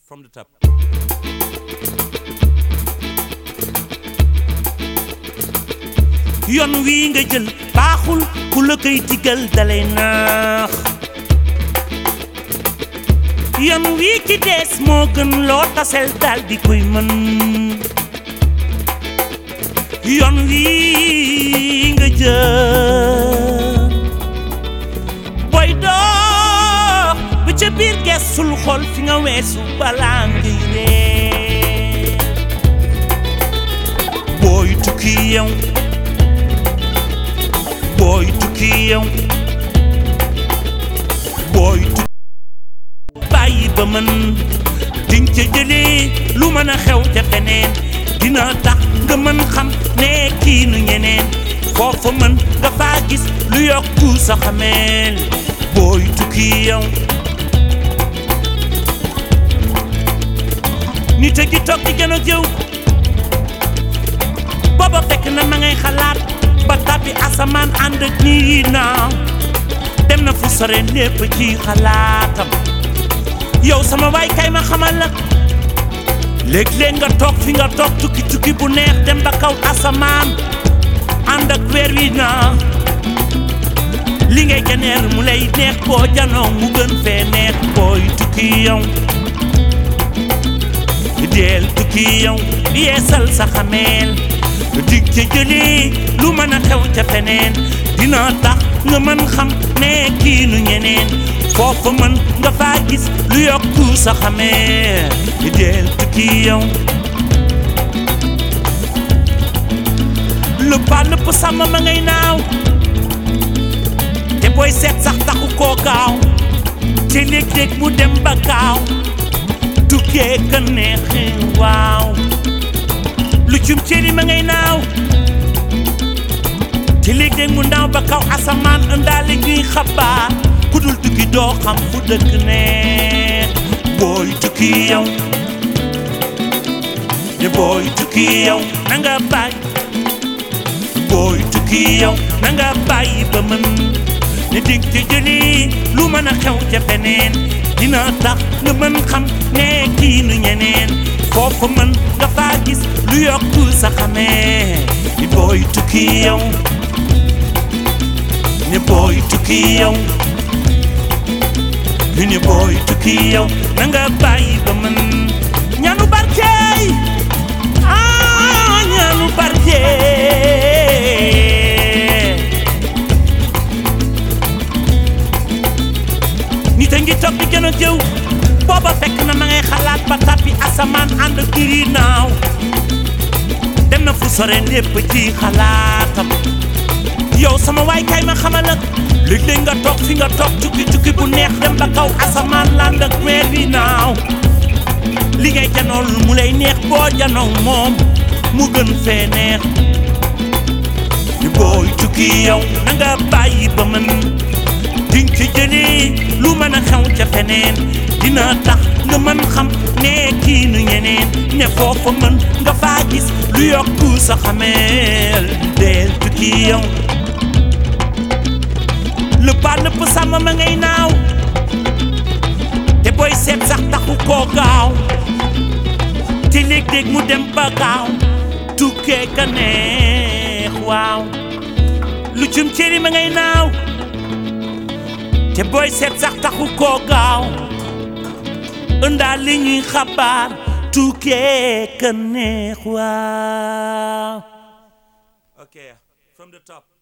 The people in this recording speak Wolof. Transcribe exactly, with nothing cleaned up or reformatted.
from the top. yoon wi nga jël baaxul ku la koy digal dalay naax yoon wi ci des moo gën loo tasel dal di koy mën yoon wi nga jël boy dox bu ca biir gesul xol fi nga weesu balaa ngay ree boy tukki yow boy tukki yow boy tukki bàyyi ba mën diñ ca jëlee lu mën a xew ca feneen dina tax nga mën xam ne kii nu ñeneen foofu mën nga faa gis lu yokku sa xameel boy tukki yow nit a gi toog di gën a jëw booba fekk na ma ngay xalaat ba tàbbi asamaan ànd ak nii naaw dem na fu sore lépp ci xalaatam yow sama waay kay ma xamal la léeg-léeg nga toog fi nga toog tukki tukki bu neex dem ba kaw asamaan ànd ak weer wi naaw li ngay janeer mu lay neex boo janoo mu gën fee neex booy tukki yow deel tukki yow yeesal sa xameel dig ca jëlee lu mën a xew ca feneen dina tax nga mën xam ne kii nu ñeneen foofu mën nga faa gis lu yokku sa xameel deel tukki yow lëppa lëpp sàmm ma ngay naaw te booy seet sax taxu koo gaaw te léeg-léeg mu dem ba gaaw tukkee ka neexi waaw lu cum cëri ma ngay naaw te léeg-léeg mu naaw ba kaw asamaan ëndaale ñuy xabaar ku dul tukki doo xam fu dëkk neex booy tukki yow ne booy tukki yow na nga bàyyi booy tukki yow na nga bàyyi ba mën ne dig ca jëlee lu mën a xew ca feneen dina tax nga mën xam ne kii nu ñeneen foofu mën nga faa gis lu yokku sa xamee ni booy tukki yow ne booy tukki yow ni booy tukki yow na nga bàyyi ba mën ñaanu barkeey ah ñaanu barkeey nit a ngi toog di gën a jëw booba fekk na ma ngay xalaat ba tàbbi asamaan ànd kiri naaw dem na fu sore lépp ci xalaatam yow sama waay kay ma xamal ak léeg-léeg nga toog fi nga toog tukki tukki bu neex dem ba kaw asamaan land ak weer wi naaw li ngay janool mu lay neex boo janoo moom mu gën fee neex ni booy tukki yow na nga bàyyi ba mën diñ ci jëlee lu mën a xew ca feneen dina tax nga mën xam ne kii nu ñeneen ne foofa mën nga faa gis lu yokku sa xameel deel tukki yow lëppa lëpp sàmm ma ngay naaw te booy seet sax taxu koo gaaw te léeg-léeg mu dem ba gaaw tukkee ka neex waaw lu cum cëri ma ngay naaw te booy seet sax taxu koo gaaw ëndaal li ñuy xabaar tukkee ka neex waaw. Okay, from the top.